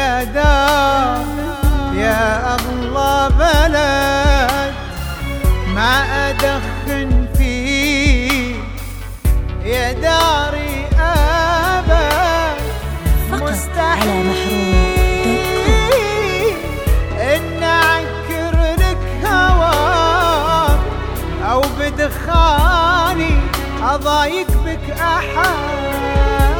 يا دار يا أغلى بلد ما أدخن فيه يا داري أبد. مستحيل إن أعكر لك هواك أو بدخاني أضايق بك أحد.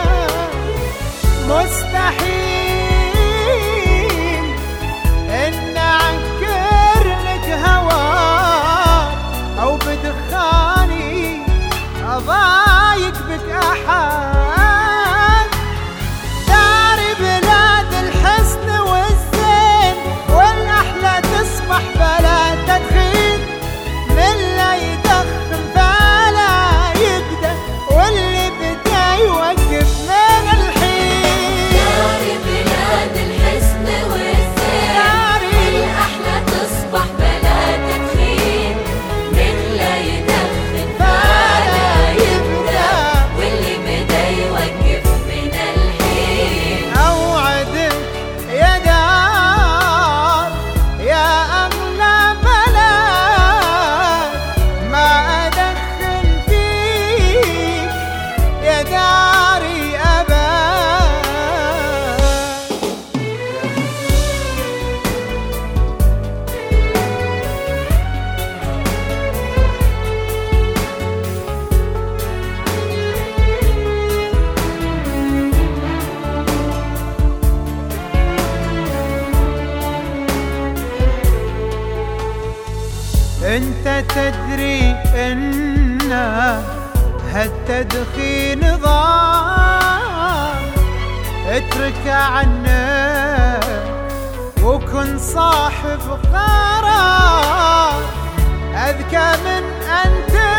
مستحيل إن أعكر لك هواك أو بدخاني أضايق بك أحد. داري بلاد الحسن والزين والأحلى تصبح فلا تدخين، من لا يدخن فلا يبدأ واللي بدا يوقف من الحين. داري بلاد الحسن والزين والأحلى تصبح فلا تدخين، من لا يدخن فلا يبدأ واللي بدا يوقف من الحين. أوعدك يا دار يا أغلى بلد ما أدخن فيك يا داري أبد. انت تدري ان هالتدخين ضار، اترك عنك وكن صاحب قرار. اذكى من ان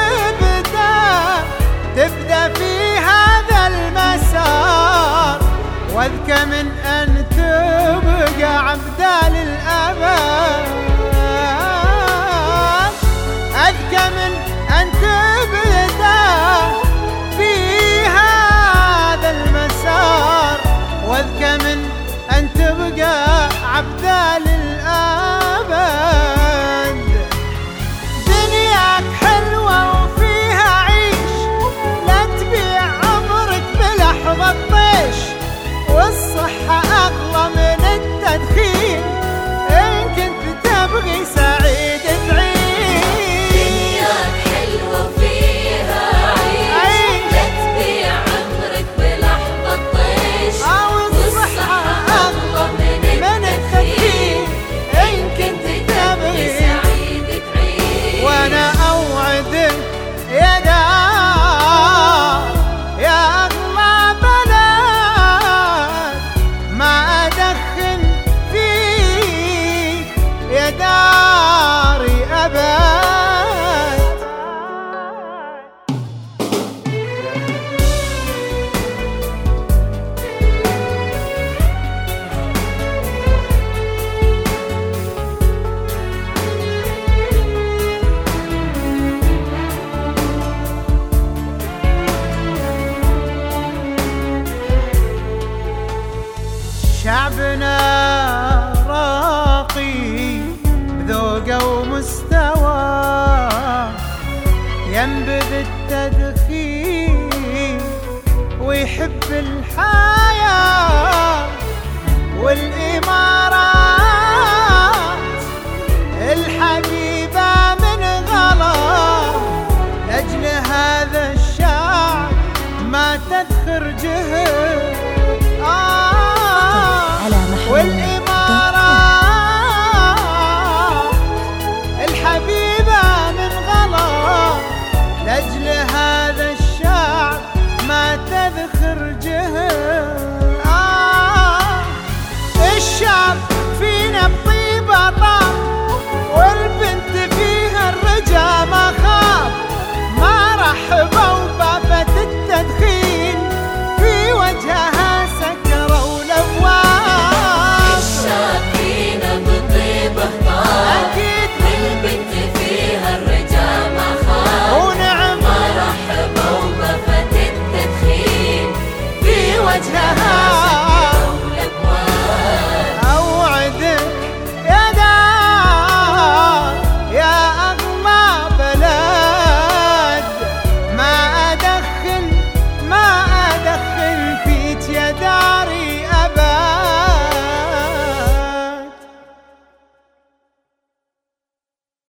تبدأ في هذا المسار، واذكى من ان تبقى عبدا للأبد. أذكى من أن تبدأ في هذا المسار، واذكى من أن تبقى عبدا للأبد. دنياك حلوة وفيها عيش، لا تبيع عمرك بلحظة طيش، والصحة أغلى من التدخين، إن كنت تبغي سعيد تعيش. وانا اوعدك يا دار يا اغلى بلد ما ادخن فيك يا داري ابد. شعبنا راقي بذوقه ومستوى، ينبذ التدخين ويحب الحياة والإمارات الحبيبة